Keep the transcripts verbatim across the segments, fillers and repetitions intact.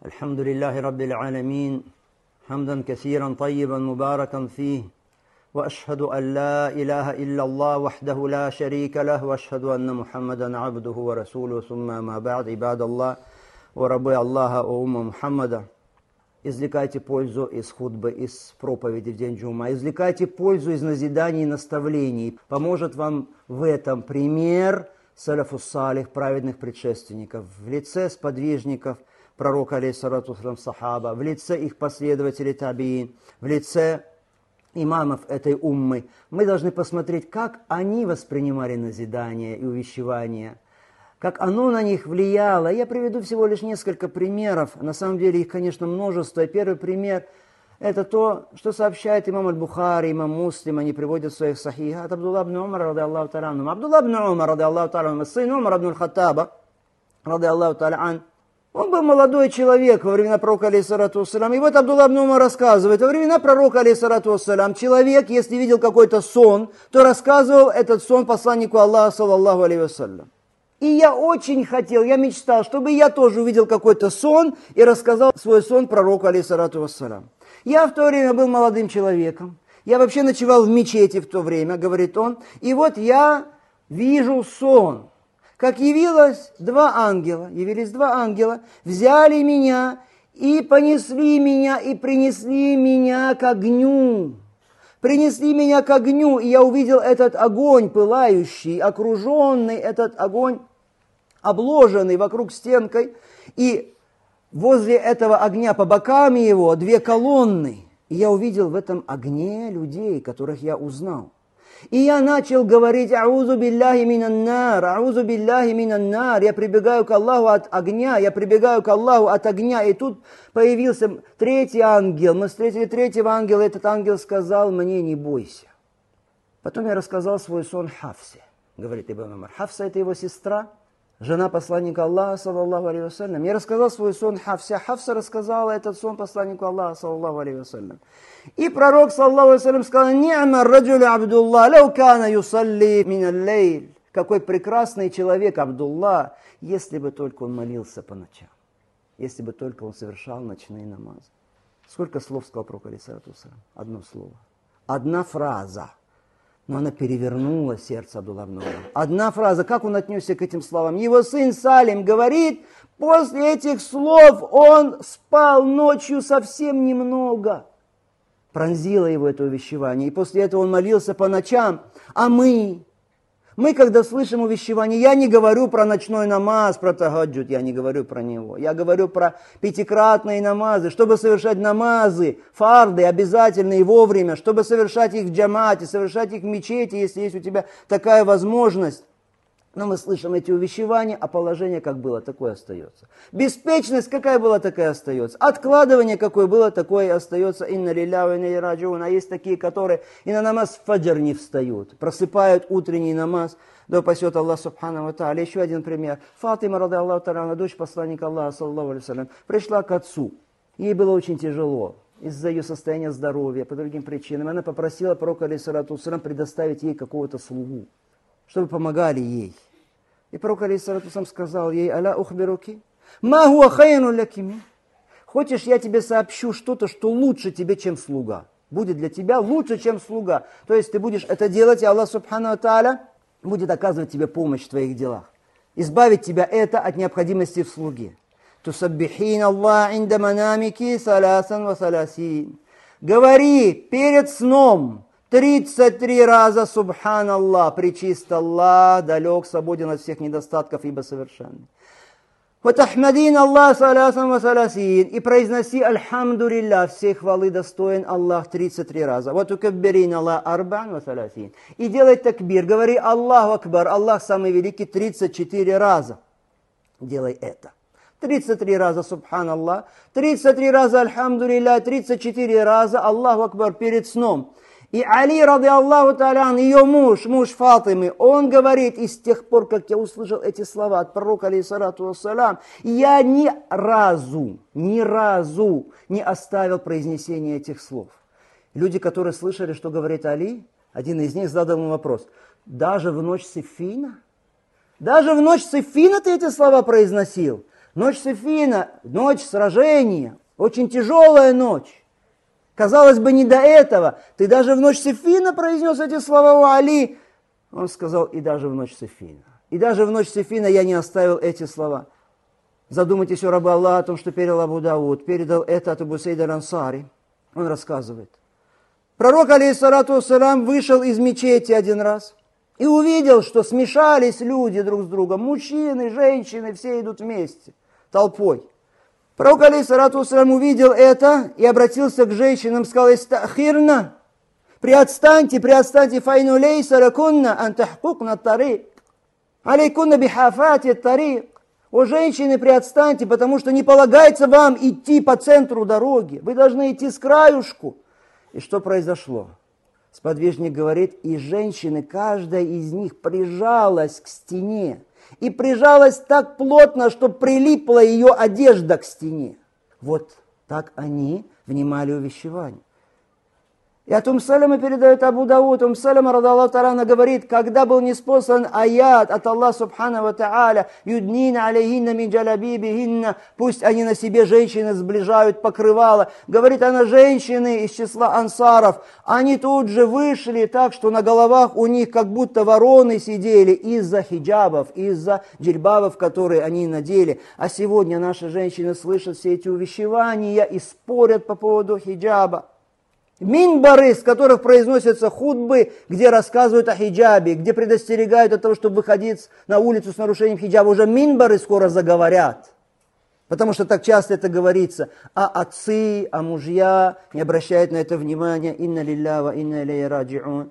الحمد لله رب العالمين حمدا كثيرا طيبا مباركا فيه وأشهد أن لا إله إلا الله وحده لا شريك له وأشهد أن محمدا عبده ورسوله ثم ما بعد عباد الله وربي الله وأمة محمدا. Извлекайте пользу из хутбы, из проповеди в день джума. Извлекайте пользу из назиданий и наставлений. Поможет вам в этом пример салафус салих, праведных предшественников, в лице сподвижников пророка, алейхиссалату вассалям, сахаба, в лице их последователей табиин, в лице имамов этой уммы. Мы должны посмотреть, как они воспринимали назидание и увещевания, как оно на них влияло. Я приведу всего лишь несколько примеров. На самом деле их, конечно, множество. И первый пример – это то, что сообщает имам аль-Бухари, имам Муслим. Они приводят в своих сахихах от Абдулла ибн Умара, ради Аллаху та'аля анху. Абдулла ибн Умар, ради Аллаху та'аля анху, сын Умара ибн аль-Хаттаба, ради Аллаху та'аля анху. Он был молодой человек во времена пророка, алейхиссалату вассалям. И вот Абдулла ибн Умар рассказывает, во времена пророка, алейхиссалату вассалям, человек, если видел какой-то сон, то рассказывал этот сон посланнику Аллаха, саллаллаху алейхи вассалям. И я очень хотел, я мечтал, чтобы я тоже увидел какой-то сон и рассказал свой сон пророку, алейхиссалату вассалям. Я в то время был молодым человеком. Я вообще ночевал в мечети в то время, говорит он. И вот я вижу сон. Как явилось два ангела, явились два ангела, взяли меня и понесли меня, и принесли меня к огню. Принесли меня к огню, и я увидел этот огонь пылающий, окруженный, этот огонь обложенный вокруг стенкой, и возле этого огня по бокам его две колонны. И я увидел в этом огне людей, которых я узнал. И я начал говорить: аузу билляхи минан нар, аузу билляхи минан нар. Я прибегаю к Аллаху от огня, я прибегаю к Аллаху от огня. И тут появился третий ангел. Мы встретили третьего ангела, и этот ангел сказал мне: не бойся. Потом я рассказал свой сон Хафсе. Говорит Ибн Умар. Хафса — это его сестра, жена посланника Аллаха, саллаллаху алейхи вассалям. Я рассказал свой сон Хафсе. Хафса рассказала этот сон посланнику Аллаха, саллаллаху алейхи вассалям. И пророк, саллаллаху алейхи вассалям, сказал: «Ни'ма раджулю Абдулла, лау кана юсалли минал лейль». Какой прекрасный человек Абдулла, если бы только он молился по ночам, если бы только он совершал ночные намазы. Сколько слов сказал пророк, алейхиссалату вассалям? Одно слово. Одна фраза. Но она перевернула сердце Абдулла ибн Умара. Одна фраза. Как он отнесся к этим словам? Его сын Салим говорит, после этих слов он спал ночью совсем немного. Пронзило его это увещевание. И после этого он молился по ночам. А мы, мы, когда слышим увещевание, я не говорю про ночной намаз, про тахаджуд, я не говорю про него. Я говорю про пятикратные намазы, чтобы совершать намазы, фарды, обязательные вовремя, чтобы совершать их в джамате, совершать их в мечети, если есть у тебя такая возможность. Но мы слышим эти увещевания, а положение как было, такое остается. Беспечность какая была, такая остается. Откладывание какое было, такое и остается. Инна лилля ва инна илейхи раджиун. А есть такие, которые и на намаз фаджр не встают. Просыпают утренний намаз. Да упасет Аллах субхану ва тааля. Еще один пример. Фатима, ради Аллаху та'аля, дочь посланника Аллаха, саллаллаху алейхи вассалям, пришла к отцу. Ей было очень тяжело. Из-за ее состояния здоровья, по другим причинам. Она попросила пророка, алейхиссалату вассалям, предоставить ей какого-то слугу, чтобы помогали ей. И пророк, алейхиссалату вассалям, сказал ей: аля ухбируки, ма хуа хайрун лаки. Хочешь, я тебе сообщу что-то, что лучше тебе, чем слуга. Будет для тебя лучше, чем слуга. То есть ты будешь это делать, и Аллах субхану ва тааля будет оказывать тебе помощь в твоих делах. Избавить тебя это от необходимости в слуге. Тусаббихин Аллах инда манамики саласан ва саласин. Говори перед сном тридцать три раза субханаллах, пречист Аллах, далек, свободен от всех недостатков, ибо совершенный. Ватахмадин Аллах салясан ва саласин. И произноси альхамду лилля, всей хвалы достоин Аллах тридцать три раза. Ватукаббирин Аллах арбан ва саласин. И делай такбир, говори Аллаху акбар, Аллах самый великий, тридцать четыре раза. Делай это. тридцать три раза субханаллах, тридцать три раза альхамду лилля, тридцать четыре раза Аллаху акбар перед сном. И Али, ради Аллаху та'аля, ее муж, муж Фатимы, он говорит: и с тех пор, как я услышал эти слова от пророка, алейхиссалату вассалям, я ни разу, ни разу не оставил произнесения этих слов. Люди, которые слышали, что говорит Али, один из них задал ему вопрос: даже в ночь Сиффина? Даже в ночь Сиффина ты эти слова произносил? Ночь Сифина, ночь сражения, очень тяжелая ночь. Казалось бы, не до этого. Ты даже в ночь Сифина произнес эти слова у Али. Он сказал, и даже в ночь Сифина. И даже в ночь Сифина я не оставил эти слова. Задумайтесь о рабе Аллаха, о том, что передал Абу Дауд, передал это от Абу Саида аль-Ансари. Он рассказывает. Пророк, алейхиссалату вассалям, вышел из мечети один раз и увидел, что смешались люди друг с другом. Мужчины, женщины, все идут вместе, толпой. Пророк, алейхиссалату вассалям, увидел это и обратился к женщинам, сказал, «Истахирна, приотстаньте, приотстаньте, файну лейса лакунна антахкукна тарик, алейкунна бихафати тарик». О, женщины, приотстаньте, потому что не полагается вам идти по центру дороги. Вы должны идти с краюшку. И что произошло? Сподвижник говорит, и женщины, каждая из них прижалась к стене. И прижалась так плотно, что прилипла ее одежда к стене. Вот так они внимали увещеванию. И от Ум Салама передает Абу Дауд. Ум Салама, ради Аллаху та'аля, говорит, когда был ниспослан аят от Аллаха субхану ва та'аля, юднина алейхинна мин джалабибихинна, пусть они на себе, женщины, сближают покрывало. Говорит она, женщины из числа ансаров, они тут же вышли так, что на головах у них как будто вороны сидели из-за хиджабов, из-за джильбабов, которые они надели. А сегодня наши женщины слышат все эти увещевания и спорят по поводу хиджаба. Минбары, с которых произносятся хутбы, где рассказывают о хиджабе, где предостерегают от того, чтобы выходить на улицу с нарушением хиджаба, уже минбары скоро заговорят. Потому что так часто это говорится. А отцы, а мужья не обращают на это внимания. Инна лилля ва инна илейхи раджиун.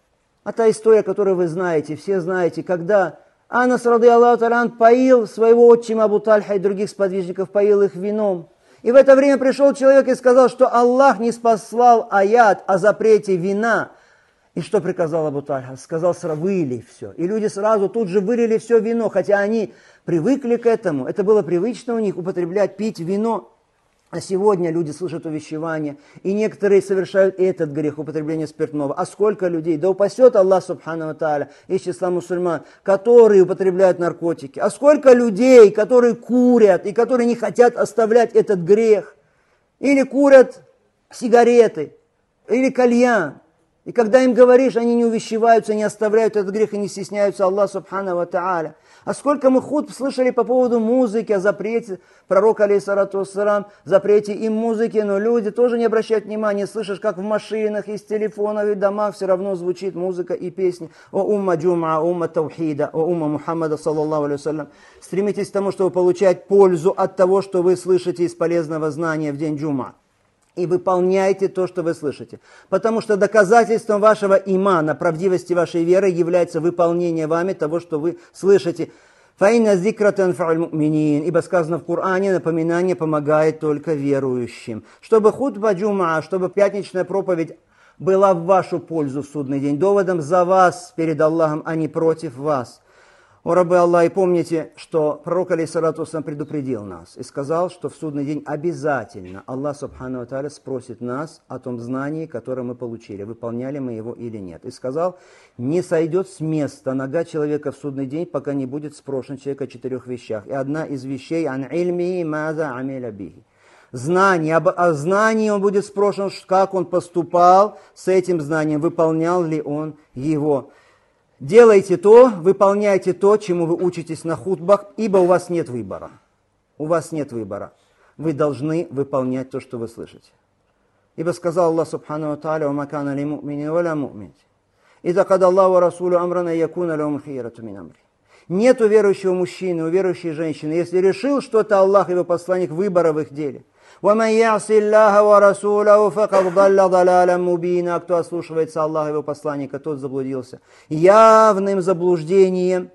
А та история, которую вы знаете, все знаете, когда Анас, ради Аллаху та'аля, поил своего отчима Абу Тальха и других сподвижников, поил их вином. И в это время пришел человек и сказал, что Аллах не спаслал аят о запрете вина. И что приказал Абу Тальха? Сказал, вылей все. И люди сразу тут же вылили все вино, хотя они привыкли к этому. Это было привычно у них употреблять, пить вино. А сегодня люди слышат увещевания, и некоторые совершают этот грех употребления спиртного. А сколько людей? Да упасет Аллах субхану ва тааля из числа мусульман, которые употребляют наркотики. А сколько людей, которые курят, и которые не хотят оставлять этот грех. Или курят сигареты, или кальян. И когда им говоришь, они не увещеваются, не оставляют этот грех и не стесняются Аллаха субхану ва тааля. А сколько мы хутб слышали по поводу музыки, о запрете пророка, алейхиссалату вассалам, запрете им музыки, но люди тоже не обращают внимания, слышишь, как в машинах, из телефонов и домах все равно звучит музыка и песни. О умма джум'a, умма таухида, о умма Мухаммада, саллаллаху алейхи вассалям. Стремитесь к тому, чтобы получать пользу от того, что вы слышите из полезного знания в день джум'a. И выполняйте то, что вы слышите. Потому что доказательством вашего имана, правдивости вашей веры, является выполнение вами того, что вы слышите. «Фаинна зикра танфа'уль му'минин», ибо сказано в Коране, напоминание помогает только верующим. Чтобы хутба джум'a, чтобы пятничная проповедь была в вашу пользу в судный день, доводом за вас перед Аллахом, а не против вас. О рабы Аллаха, и помните, что пророк, алейхиссалату вассалям, предупредил нас и сказал, что в судный день обязательно Аллах субхану ва тааля спросит нас о том знании, которое мы получили, выполняли мы его или нет. И сказал, не сойдет с места нога человека в судный день, пока не будет спрошен человек о четырех вещах. И одна из вещей ан ильми маза амиля бихи. Знание, об, о знании он будет спрошен, как он поступал с этим знанием, выполнял ли он его. Делайте то, выполняйте то, чему вы учитесь на хутбах, ибо у вас нет выбора. У вас нет выбора. Вы должны выполнять то, что вы слышите. Ибо сказал Аллах субхану ва тааля, «Ва ма кана ли му'минин ва ла му'минин. Иза када Аллаху ва расулу амрана якуна лахум хийрату мин амри». Нет у верующего мужчины, у верующей женщины, если решил что-то Аллах и его посланник, выбора в их деле. وَمَنْ يَعْصِ اللَّهَ وَرَسُولَهُ فَقَدْ ضَلَّ ضَلَالًا мубина. А кто ослушивается Аллаха и его посланника, тот заблудился явным заблуждением.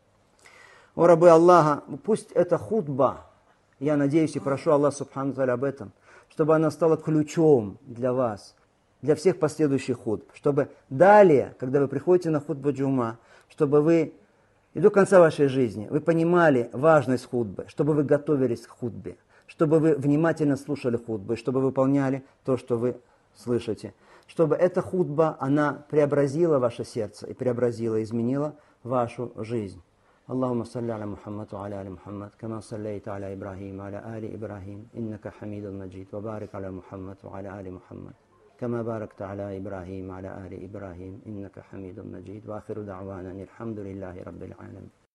О рабы Аллаха, пусть эта хутба, я надеюсь и прошу Аллаха субхану тааля об этом, чтобы она стала ключом для вас, для всех последующих хутб, чтобы далее, когда вы приходите на хутбу джум'a, чтобы вы и до конца вашей жизни вы понимали важность хутбы, чтобы вы готовились к хутбе, чтобы вы внимательно слушали хутбы, чтобы выполняли то, что вы слышите. Чтобы эта хутба, она преобразила ваше сердце и преобразила, изменила вашу жизнь. اللهم صل على محمد وعلى آل محمد كما صليت على إبراهيم وعلى آل إبراهيم إنك حميد مجيد، وبارك على محمد وعلى آل محمد كما باركت على إبراهيم وعلى آل إبراهيم إنك حميد مجيد. وآخر دعوانا الحمد لله رب العالمين.